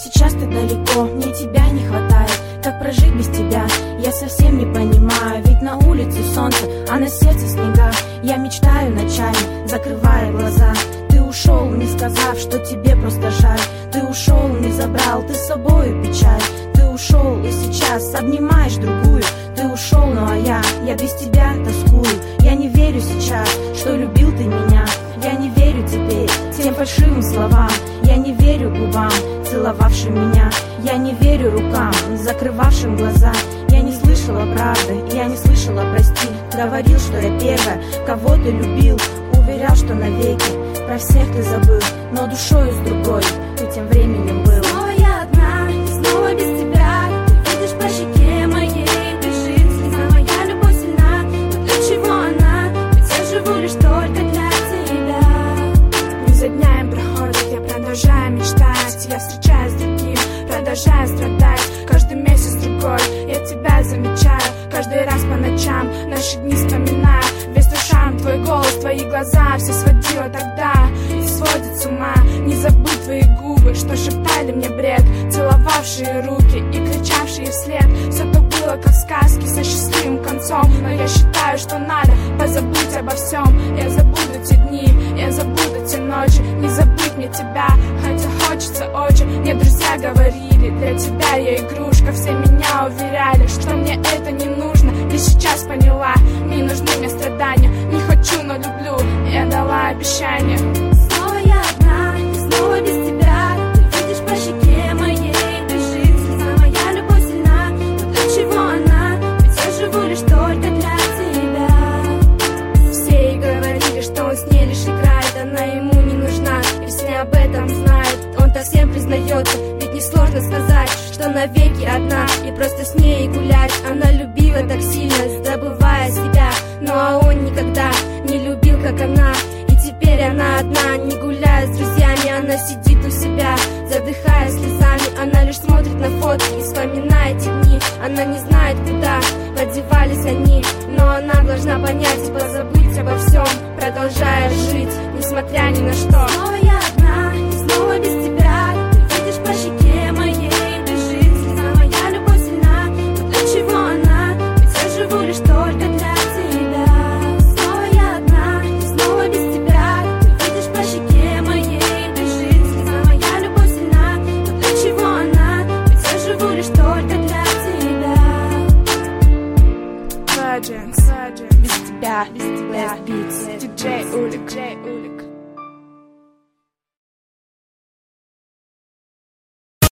Сейчас ты далеко, мне тебя не хватает. Как прожить без тебя, я совсем не понимаю. Ведь на улице солнце, а на сердце снега. Я мечтаю ночами, закрывая глаза. Ты ушел, не сказав, что тебе просто жаль. Ты ушел, не забрал ты с собою печаль. Ты ушел и сейчас обнимаешь другую. Ты ушел, ну а я без тебя тоскую. Я не верю сейчас, что любил ты меня. Я не верю теперь тем фальшивым словам. Я не верю губам, целовавшим меня. Я не верю рукам, закрывавшим глаза. Я не слышала правды, я не слышала прости. Говорил, что я первая, кого ты любил. Уверял, что навеки про всех ты забыл. Но душою с другой ты тем временем был. Снова я одна, снова без тебя. Ты видишь по щеке моей бежит слеза. Моя любовь сильна, но для чего она? Ведь я живу лишь только для тебя. Дни за днями проходят, я продолжаю мечтать. Я встречаюсь с другим, продолжаю страдать. Каждый месяц другой, я тебя замечаю. Каждый раз по ночам наши дни вспоминаю. Весь душам твой голос, твои глаза все сводило тогда и сводит с ума. Не забудь твои губы, что шептали мне бред, целовавшие руки и кричавшие вслед. Все то было как в сказке со счастливым концом. Но я считаю, что надо позабыть обо всем. Я забуду те дни, я забуду те ночи. Не забыть мне тебя, хотя хочется очень. Мне друзья говорили, для тебя я игрушка. Все меня уверяли, что мне это не нужно. И сейчас поняла, не нужны мне страдания. Не хочу, но люблю, я дала обещание. Снова я одна, и снова без тебя. Ты видишь по щеке моей бежит слеза. Моя любовь сильна, но для чего она? Ведь я живу лишь только для тебя. Все и говорили, что он с ней лишь играет. Она ему не нужна, и все об этом знают. Он-то всем признается, ведь несложно сказать, что навеки одна, и просто с ней гулять. Она любила так сильно, забывая себя. Ну а он никогда не любил, как она. И теперь она одна, не гуляя с друзьями. Она сидит у себя, задыхаясь слезами. Она лишь смотрит на фотки и вспоминает те дни. Она не знает, куда подевались они. Но она должна понять и позабыть обо всем, продолжая жить, несмотря ни на что. Снова я одна, и снова без тебя.